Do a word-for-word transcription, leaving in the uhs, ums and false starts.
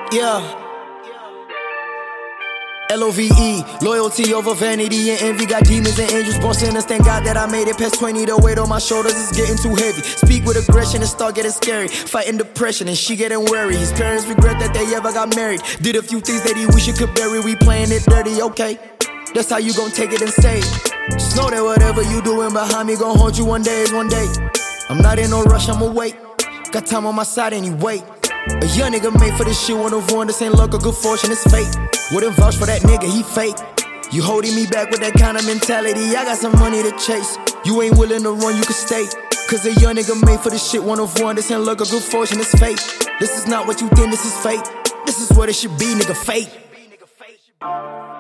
Yeah. L O V E, loyalty over vanity and envy. Got demons and angels born sinners. Thank God that I made it past twenty. The weight on my shoulders is getting too heavy. Speak with aggression and start getting scary. Fighting depression and she getting worried. His parents regret that they ever got married. Did a few things that he wish he could bury. We playing it dirty, okay? That's how you gon' take it and say. Just know that whatever you doing behind me gon' haunt you one day is one day. I'm not in no rush, I'ma wait. Got time on my side anyway. A young nigga made for this shit, one of one. This ain't luck or good fortune, it's fate. Wouldn't vouch for that nigga, he fake. You holding me back with that kind of mentality. I got some money to chase. You ain't willing to run, you can stay. Cause a young nigga made for this shit, one of one. This ain't luck or good fortune, it's fate. This is not what you think, this is fate. This is what it should be, nigga, fate.